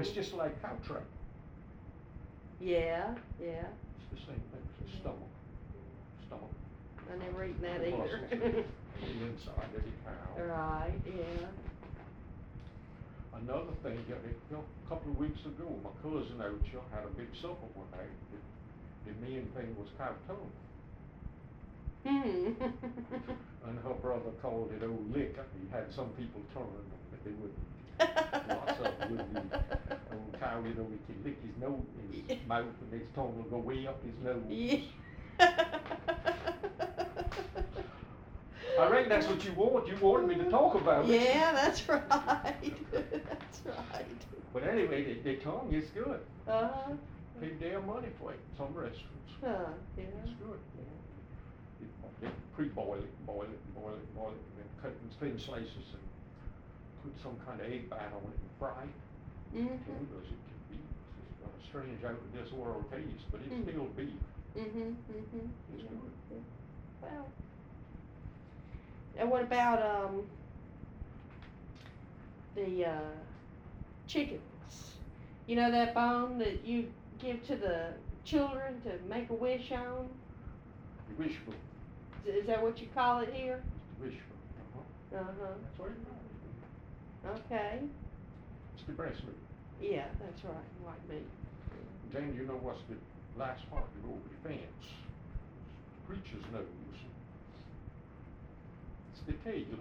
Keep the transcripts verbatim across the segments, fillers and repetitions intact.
it's just like cow trap. Yeah, yeah. It's the same thing, it's the stomach, stomach. I never eaten that the either. muscles in the inside of the cow. Right, yeah. Another thing, you know, a couple of weeks ago, my cousin out here had a big supper one night. The, the main thing was cow tongue. Hmm. And her brother called it old lick. He had some people turn on it, but they wouldn't. Lots of them wouldn't eat. Old cow, you know, he can lick his nose, his mouth, and his tongue will go way up his nose. Yeah. I reckon that's what you want. You wanted me to talk about it. Yeah, that's right. That's right. But anyway, the, the tongue is good. Uh-huh. Pay damn money for it. Some restaurants. Huh, yeah. It's good. Yeah. They pre-boil it, boil it, boil it, boil it, and then cut it in thin slices and put some kind of egg batter on it and fry it. Mm-hmm. Tenders it can be. It's got a strange out of this world taste, but it's Mm. still beef. Mm-hmm, mm-hmm. It's Yeah, good. yeah. Well. And what about, um, the, uh, chickens? You know that bone that you give to the children to make a wish on? The wishbone. Is is that what you call it here? It's the wishbone. Uh-huh. Uh-huh. That's what it is. Okay. It's the breast meat. Yeah, that's right, white meat. Then you know what's the last part to go over the fence? The preacher's nose. It's the tail.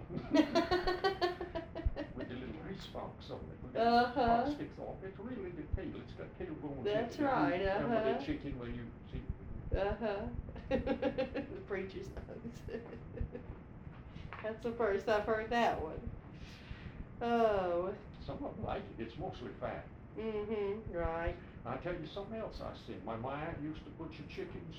With the little grease box on it. When the Uh-huh. part sticks off, it's really the tail. It's got tailbone. That's in it. right, Remember uh-huh. the chicken where you see? Uh-huh. The preacher's nose. That's the first I've heard that one. Oh. Some of them like it. It's mostly fat. Mm-hmm, right. I'll tell you something else I seen. My ma used to butcher chickens.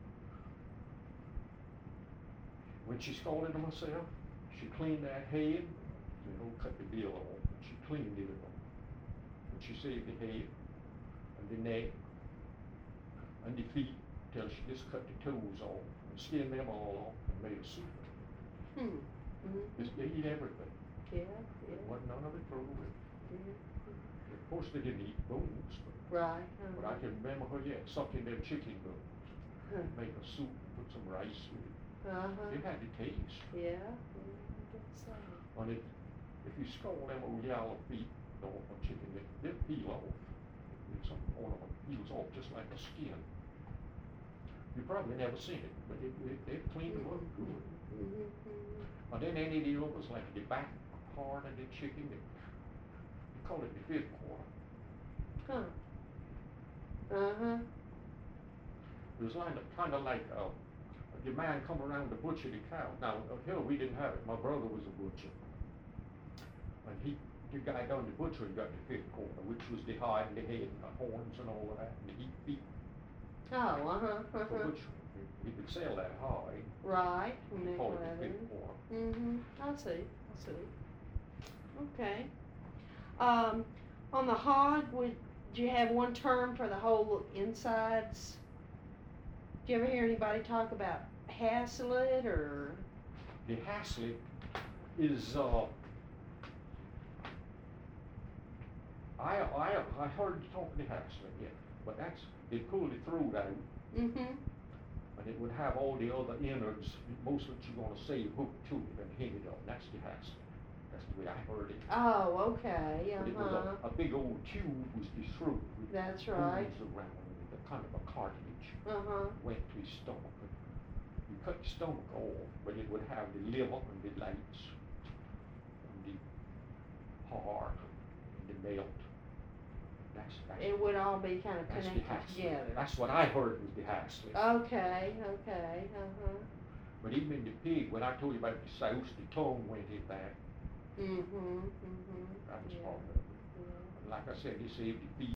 When she scalded them herself, she cleaned that head, you know, cut the bill off, and she cleaned it off. And she saved the head, and the neck, and the feet, till she just cut the toes off, and skinned them all off, and made a soup. Hmm. Mm-hmm. Just, they eat everything. Yeah, There yeah. wasn't none of it thrown away. Yeah. Of course, they didn't eat bones, but, Right. but I Uh-huh. can remember her, yeah, sucking them chicken bones, Huh. make a soup, put some rice with it. Uh-huh. It had the taste. Yeah. Yeah, I guess so. And if, if you scald them old yellow feet off a chicken, they, they'll peel off. It's some one of them peels off just like a skin. You probably never seen it, but it, it, they've cleaned them up good. Mm-hmm. And then any of the others, like the back part of the chicken, they, they call it the fifth quarter. Huh. Uh-huh. It was kind of, kind of like uh, the man come around to butcher the cow. Now, up here we didn't have it. My brother was a butcher. And he, the guy down the butcher, he got the fifth quarter, which was the hide and the head and the horns and all of that, and the heat feet. Oh, uh-huh, For uh-huh. butcher. He could sell that hide. Right. And They they call go it out the in. fifth quarter. Mm-hmm. I see. I see. Okay. Um, on the hog, would do you have one term for the whole insides? Do you ever hear anybody talk about hassle it or? The haslet is, uh, I, I, I heard you talking the haslet, yeah, but that's, they pull the throat out, Mm-hmm. and it would have all the other innards, most of it you're gonna say hooked to it and hinted on, that's the haslet. That's the way I heard it. Oh, okay. But it was Uh-huh. a, a big old tube was the throat with That's right. holes around it, with a kind of a cartilage. Uh-huh. Went to his stomach. You cut the stomach off, but it would have the liver and the lights, and the heart, and the melt. That's, that's, It would all be kind of that's the connected haslet. together. That's what I heard was the haslet. Okay, okay, uh-huh. But even in the pig, when I told you about the souse, the tongue went in that. Mm-hmm, mm-hmm. That was Yeah. part of it. Yeah. And like I said, he saved the feet.